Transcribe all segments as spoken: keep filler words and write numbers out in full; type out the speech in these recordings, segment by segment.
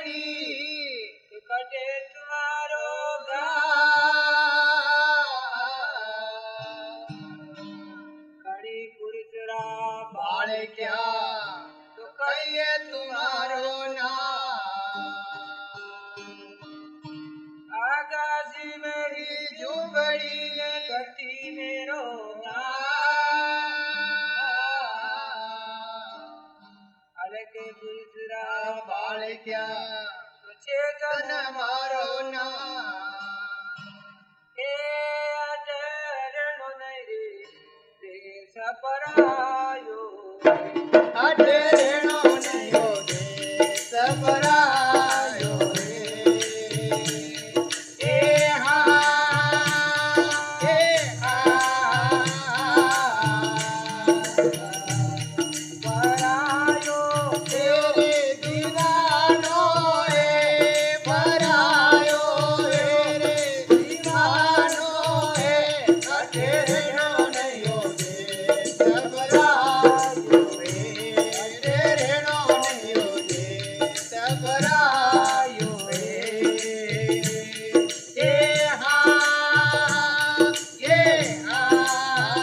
हरी कटे तुम्हारो खड़ी पुरचरा बाल क्या तो कहिए तुम्हारो नाम आकाशी मेरी झुंबड़ी ने कटी मेरो अलके पुरचरा बाल क्या तो चेतन मारो ना ए अजरणो नहीं देश परायो अजरणो नहीं हो देश परायो ए हाँ ए हाँ परायो तेरे दीवानो ए परायो तेरे दीवानो ए अजरणो नहीं हो देश परायो अजरणो नहीं हो देश परायो ए हाँ ए हाँ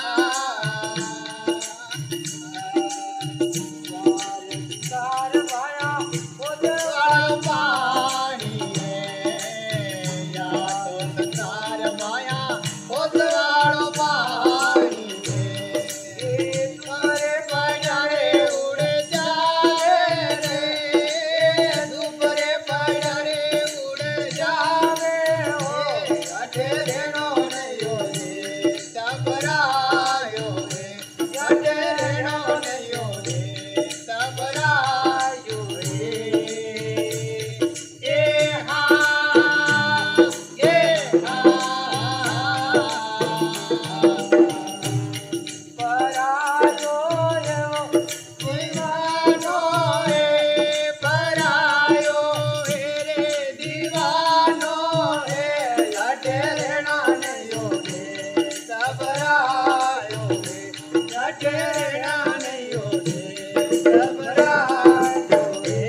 संसार माया उजवाड़ा पानी है या तो संसार माया उजवाड़ा पानी है ये तुम्हारे पड़े उड़ जाए रे तुम्हारे पड़े उड़ जावे हो अठरेणो नहीं हो देश परायो रे अठरेणो नहीं हो देश परायो रे ए हाँ ए हाँ परायो रे दीवानो रे परायो रे दीवानो रे अठरेणो नहीं हो देश परायो रे अठरेणो नहीं हो देश परायो रे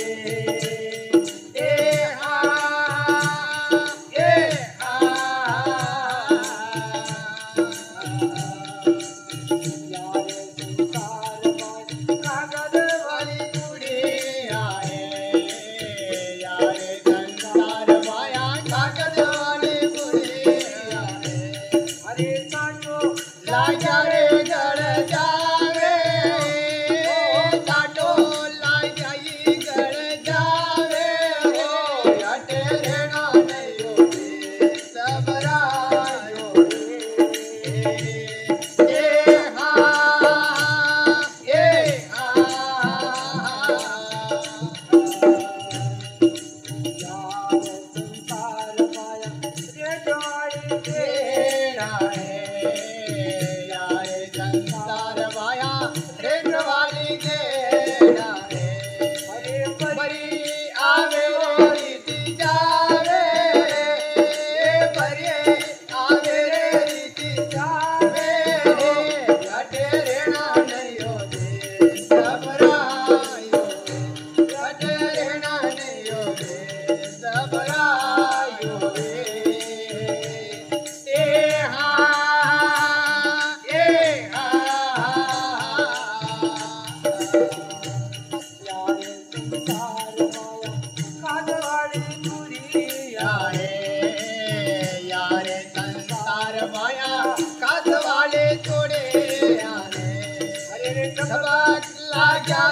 ए हाँ ए हाँ यारे संसार में कागज वाली कुड़िया है यारे संसार माया कागज वाली कुड़िया है अरे काटो लाजा रे गड़ जावे ओ काटो लाजाई गड़ जावे ओ अठरेणो नहीं हो देश परायो ए हाँ ए हाँ यार संसार माया रेडवाड़ी तेरा है यार संसार माया रेडवाड़ी तेरा है अरे परी आवे रीति जावे परी आवे रीति जावे अठरेणो नहीं हो देश परायो अठरेणो नहीं हो देश परायो ए हाँ ए हाँ यारे संसार माया कागवाड़ी कुड़िया है यारे संसार माया कागवाड़ी कुड़िया है अरे सबक लाजा